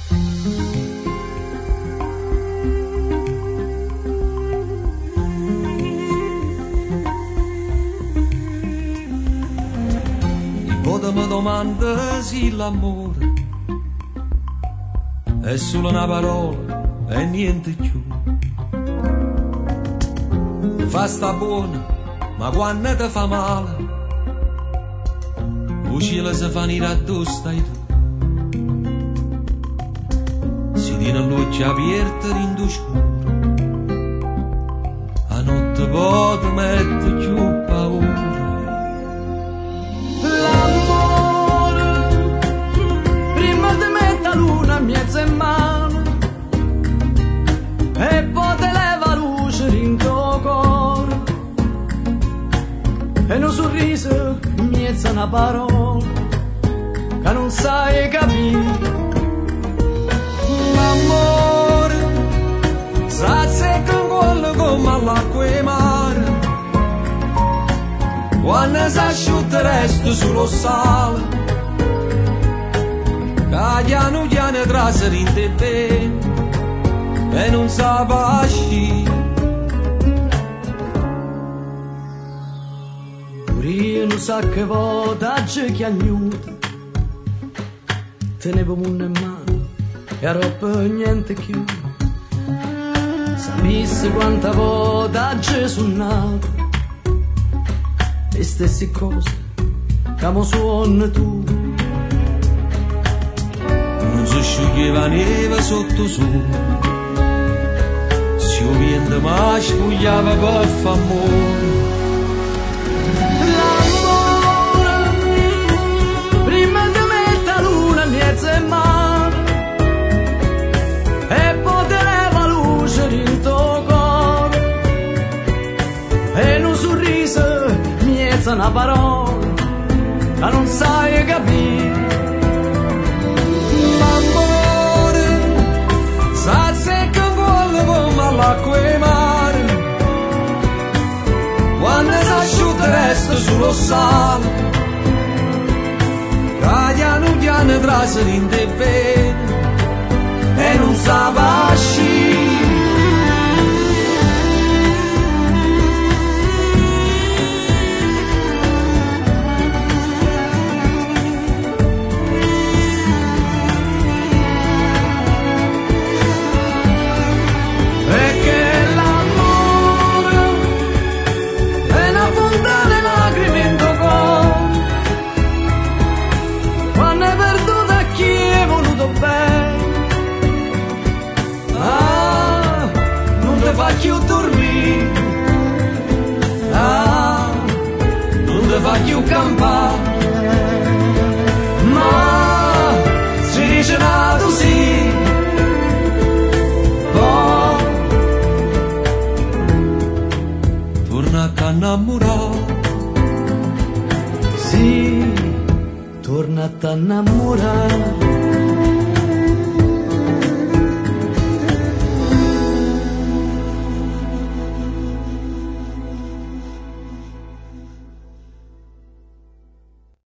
Mi domanda se l'amore è solo una parola e niente più. Ti fa sta buona, ma quando ti fa male, il cielo si fa nero addosso stai tu. Si tiene l'occhio aperto in tu scuro, a notte poi ti mette più paura. Mezza in mano e poi te leva luce in tuo cuore e un sorriso mezza una parola che non sai capire. L'amore sa secca quello come all'acqua e mare, quando si asciutta resta sullo sale, piano piano trasere in te bene e non sa pasci. Pure io non sa che volta ci chiagnuta, tenevo munno in mano e a roba niente più. Sapessi quanta volta ci sono nato e stesse cose che mi suoni tu. Non si scioglieva neve sotto sole, se il vento mi spogliava per f'amore. L'amore, prima di mettere luna mezza in mano e poi te leva luce in tuo cuore e un sorriso mezza una parola che non sai capire. Sa secca quello come all'acqua e mare, quando si asciutta resta sullo sale, piano piano trasere in te bene e non sa pasci. Fa più dormire, non ti fa più campare, ma si dice nato sì, poi torna a innamorare, sì, torna a innamorare.